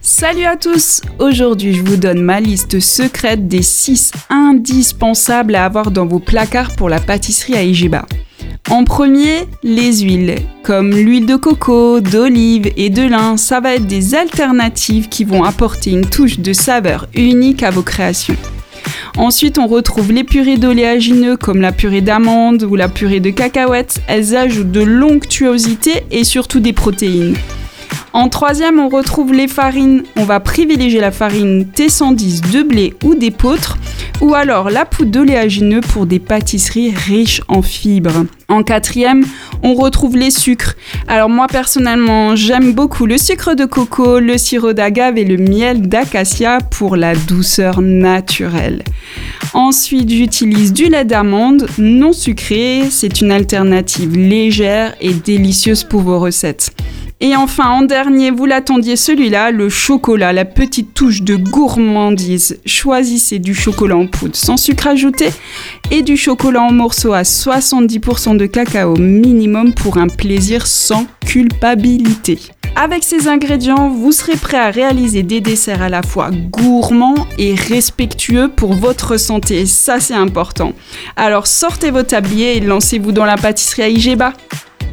Salut à tous! Aujourd'hui, je vous donne ma liste secrète des 6 indispensables à avoir dans vos placards pour la pâtisserie à Igeba. En premier, les huiles, comme l'huile de coco, d'olive et de lin, ça va être des alternatives qui vont apporter une touche de saveur unique à vos créations. Ensuite, on retrouve les purées d'oléagineux comme la purée d'amandes ou la purée de cacahuètes. Elles ajoutent de l'onctuosité et surtout des protéines. En troisième, on retrouve les farines. On va privilégier la farine T110 de blé ou d'épeautre, ou alors la poudre d'oléagineux pour des pâtisseries riches en fibres. En quatrième, on retrouve les sucres. Alors moi personnellement, j'aime beaucoup le sucre de coco, le sirop d'agave et le miel d'acacia pour la douceur naturelle. Ensuite, j'utilise du lait d'amande non sucré. C'est une alternative légère et délicieuse pour vos recettes. Et enfin, en dernier, vous l'attendiez celui-là, le chocolat, la petite touche de gourmandise. Choisissez du chocolat en poudre sans sucre ajouté et du chocolat en morceaux à 70% de cacao minimum pour un plaisir sans culpabilité. Avec ces ingrédients, vous serez prêt à réaliser des desserts à la fois gourmands et respectueux pour votre santé. Ça, c'est important. Alors sortez vos tabliers et lancez-vous dans la pâtisserie à Igeba.